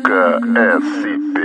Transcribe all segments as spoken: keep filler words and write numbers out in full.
Cuca S P.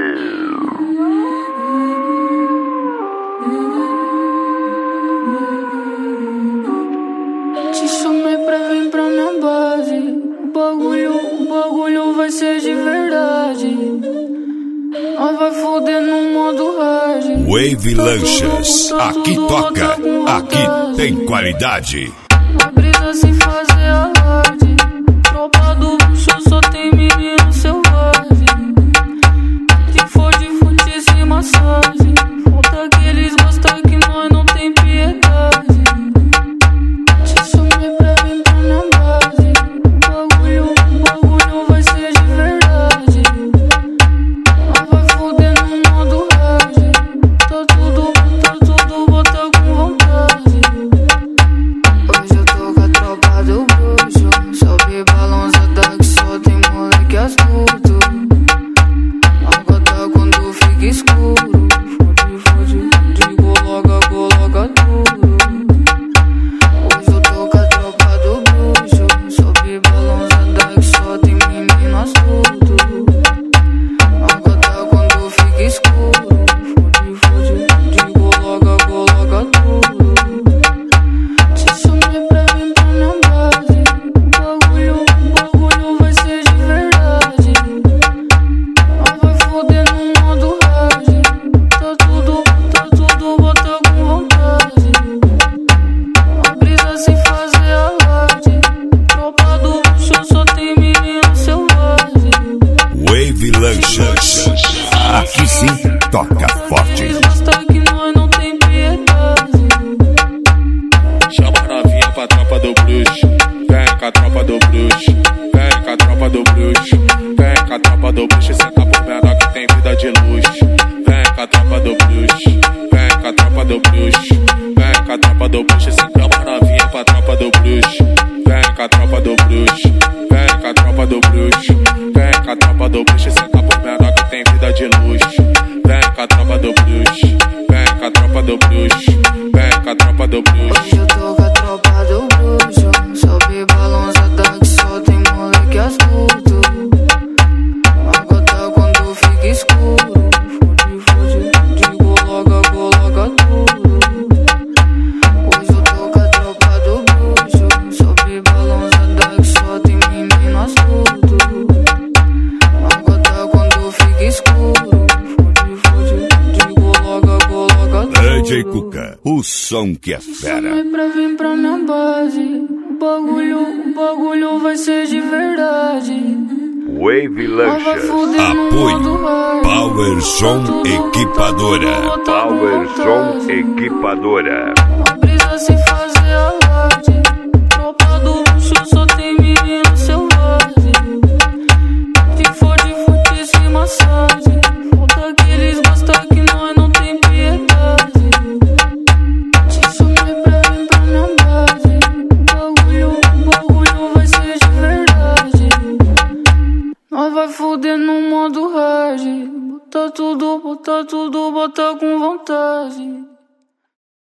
Te chamei pra vir pra minha base. O bagulho, o bagulho vai ser de verdade. Nós vai foder no modo hard. Wave Lanchas, aqui toca, aqui tem qualidade. A brisa sem fazer alarde. Tropa do bucho só tem menino selvagem. Se for de fute sem massagem, falta que eles gostam que nós não tem piedade. Te chamei pra vir pra minha base. O bagulho, o bagulho vai ser de verdade. Nós vai foder no modo hard. Tá tudo, tá tudo, bota com vontade. Hoje eu tô com a tropa do bruxo. Sobe balançada que só tem moleque astuto. Agora quando fica escuro, fode, fode, digo logo, coloca tudo. Hoje eu tô com a tropa do bruxo. Sobe balançada que só tem menino astuto. Agora quando fica escuro, fode, fode, digo logo, coloca tudo. Te chamei pra vir pra minha base. O bagulho, o bagulho vai ser de verdade. Nós vai foder no modo hard. Tá tudo, tá tudo, bota com vontade. A brisa sem fazer alarde. Tropa do bucho só tem menino selvagem. Wave Lanchas, aqui sim toca forte. Eles gostam que nós não tem piedade. Chama a novinha pra tropa do bruxo. Vem com a tropa do bruxo. Vem com a tropa do bruxo. Vem com a tropa do bruxo. Senta por menor que tem vida de luxo. Vem com a tropa do bruxo. Vem com a tropa do bruxo. Vem com a tropa do bruxo. Chama a novinha pra tropa do bruxo. Vem com a tropa do bruxo. Vem com a tropa do bruxo. Vem com a tropa do bruxo. Senta por menor que tem vida de luxo. Vem com a tropa do bruxo. Vem com a tropa do bruxo. Vem com a tropa do bruxo. Hoje eu tô com a tropa do bruxo. Sobe balançada que só tem moleque astuto. Agora quando fica escuro, fode, fode, digo logo, coloca tudo. Hoje eu tô com a tropa do bruxo. Sobe balançada que só tem menino astuto. Agora quando fica escuro, fode, fode, digo logo, coloca tudo. D J Cuca, o som que é fera. Chamei pra vir pra minha base. O bagulho, o bagulho vai ser de verdade. Wave Lanchas. Apoio Power Som Equipadora. Power Som Equipadora. A brisa sem fazer alarde. Tropa do bucho só tem menino selvagem. Se for de fute sem massagem, falta que eles gostam que nós não tem piedade. Te chamei pra vir pra minha base. O bagulho, o bagulho vai ser de verdade. Nós vai foder no modo hard. Bota tudo, bota tudo, bota com vontade.